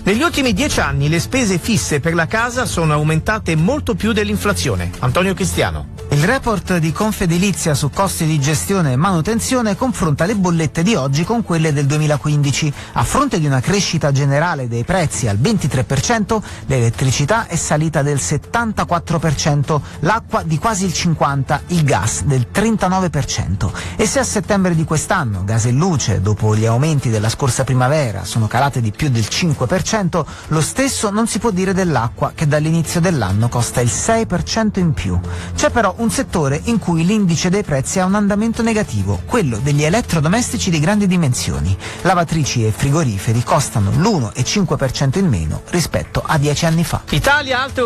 Negli ultimi 10 anni le spese fisse per la casa sono aumentate molto più dell'inflazione. Antonio Cristiano. Il report di Confedilizia su costi di gestione e manutenzione confronta le bollette di oggi con quelle del 2015. A fronte di una crescita generale dei prezzi al 23%, l'elettricità è salita del 74%, l'acqua di quasi il 50%, il gas del 39%. E se a settembre di quest'anno gas e luce, dopo gli aumenti della scorsa primavera, sono calate di più del 5%, lo stesso non si può dire dell'acqua, che dall'inizio dell'anno costa il 6% in più. C'è però un settore in cui l'indice dei prezzi ha un andamento negativo, quello degli elettrodomestici di grandi dimensioni. Lavatrici e frigoriferi costano l'1,5% in meno rispetto a 10 anni fa. Italia, altre